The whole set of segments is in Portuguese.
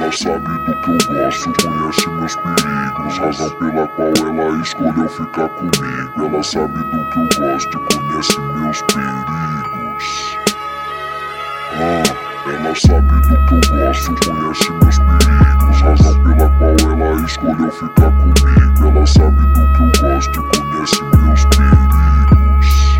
Ela sabe do que eu gosto, conhece meus perigos, razão pela qual ela escolheu ficar comigo. Ela sabe do que eu gosto, conhece meus perigos. Ela sabe do que eu gosto, conhece meus perigos, razão pela qual ela escolheu ficar comigo. Ela sabe do que eu gosto, conhece meus perigos.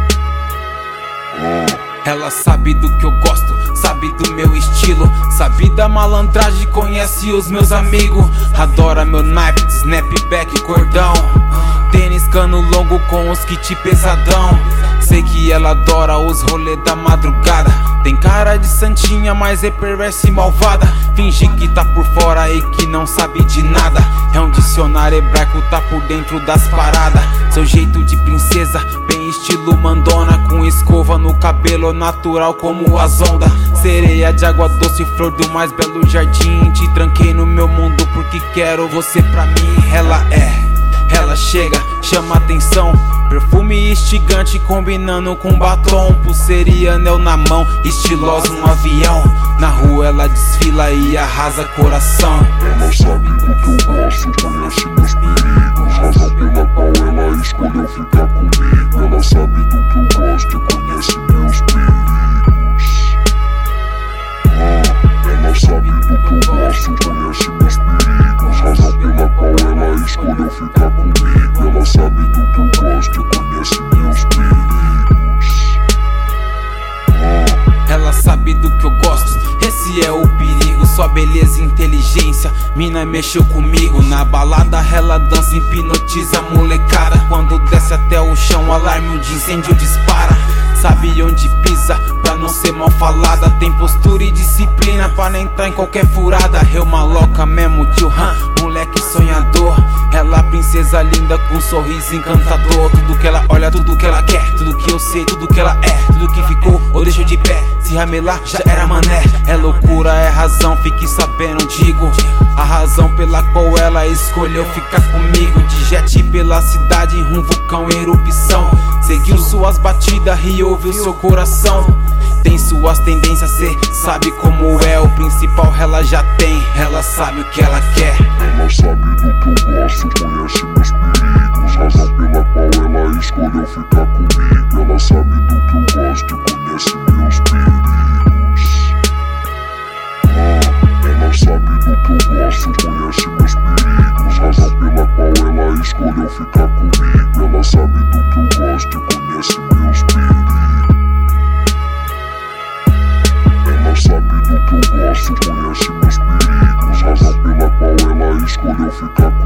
Ela sabe do que eu gosto, sabe do meu estilo, sabe da malandragem, conhece os meus amigos. Adora meu naipe, snapback, cordão, tênis cano longo com os kit pesadão. Sei que ela adora os rolê da madrugada. Tem cara de santinha, mas é perversa e malvada. Finge que tá por fora e que não sabe de nada. É um dicionário hebraico, tá por dentro das paradas. Seu jeito de princesa, bem estilo mandona, com escova no cabelo natural como as ondas. Sereia de água doce, flor do mais belo jardim. Te tranquei no meu mundo porque quero você pra mim. Ela chega, chama atenção, perfume instigante combinando com batom. Pulseira, anel na mão, estilosa um avião. Na rua ela desfila e arrasa coração. Ela sabe do que eu gosto, conhece meus perigos, razão pela qual ela escolheu ficar comigo. Ela sabe do que eu gosto, conhece meus perigos. Ela sabe do que eu gosto, conhece meus perigos, razão pela qual ela escolheu ficar comigo. Ela sabe do que eu gosto, conhece meus perigos. Ela sabe do que eu gosto, esse é o perigo. Sua beleza e inteligência, mina mexeu comigo. Na balada ela dança, hipnotiza a molecada. Quando desce até o chão, alarme de incêndio dispara. Sabe onde pisa, pra não ser mal falada. Tem postura e disciplina pra não entrar em qualquer furada. Eu maloca mesmo, tio Han, moleque sonhador. Ela princesa linda com um sorriso encantador. Tudo que ela olha, tudo que ela quer, tudo que eu sei, tudo que ela é, tudo que ficou ou deixou de pé. Se ramelar já era mané. É loucura, é razão, fique sabendo, digo. A razão pela qual ela escolheu ficar comigo. De jet pela cidade, um vulcão em erupção. Seguiu suas batidas e ouviu seu coração. Tem suas tendências, cê sabe como é. O principal ela já tem, ela sabe o que ela quer. Ela sabe do que eu gosto, conhece meus perigos, razão pela qual ela escolheu ficar comigo. Ela sabe do que eu gosto, conhece meus perigos. Ela sabe do que eu gosto, conhece meus perigos, razão pela qual ela escolheu ficar comigo. Ela sabe do que eu gosto, conhece meus perigos. Ela sabe do que eu gosto, conhece meus perigos, razão pela qual ela escolheu ficar comigo.